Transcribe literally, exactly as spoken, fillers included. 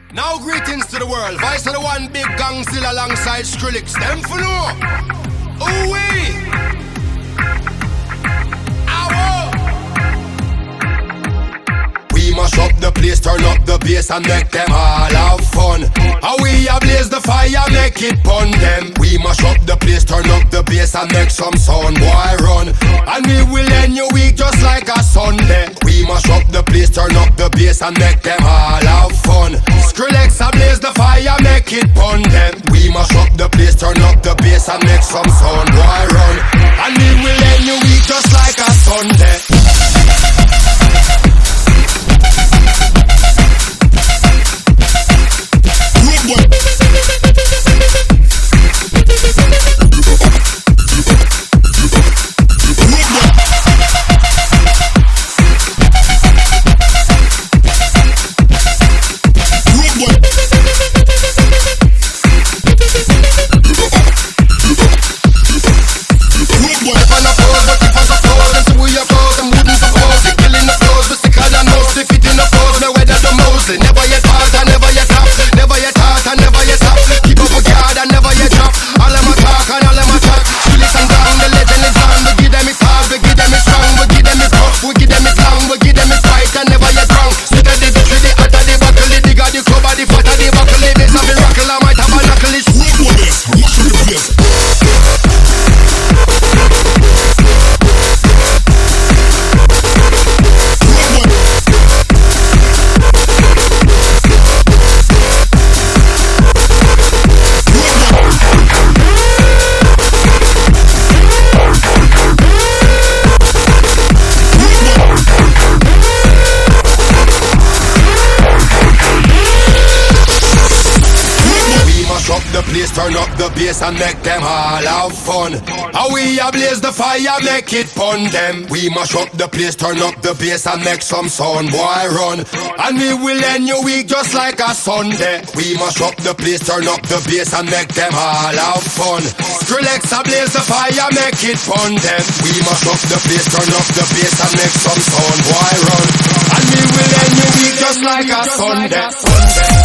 Now greetings to the world. Vice of the one big gang still alongside Skrillex. Them for no. Ooh wee. We mash up the place, turn up the bass and make them all have fun. How we ablaze the fire, make it pun them. We mash up the place, turn up the bass and make some sound, boy run. And we will end your week just like a Sunday. We mash up the place, turn up the bass and make them all have fun. Skrillex ablaze the fire, make it pun them. We mash up the place, turn up the bass and make some sound, boy run. And we will end your week just like a Sunday. Turn up the bass and make them all have fun. How we ablaze the fire, make it pun them. We mash up the place, turn up the bass and make some sound, boy run. And we will end your week just like a Sunday. We mash up the place, turn up the bass and make them all have fun. Skrillex ablaze the fire, make it pun them. We mash up the place, turn up the bass and make some sound, boy run. And we will end your week just like a Sunday.